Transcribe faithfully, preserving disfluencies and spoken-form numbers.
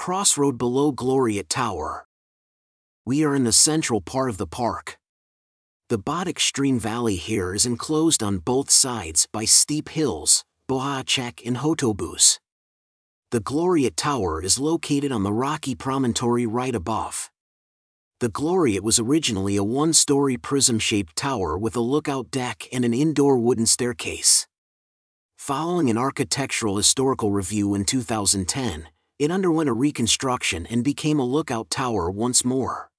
crossroad below Gloriette Tower. We are in the central part of the park. The Bodic Stream Valley here is enclosed on both sides by steep hills, Bohacek and Hotobus. The Gloriette Tower is located on the rocky promontory right above. The Gloriette was originally a one-story prism-shaped tower with a lookout deck and an indoor wooden staircase. Following an architectural historical review in two thousand ten, it underwent a reconstruction and became a lookout tower once more.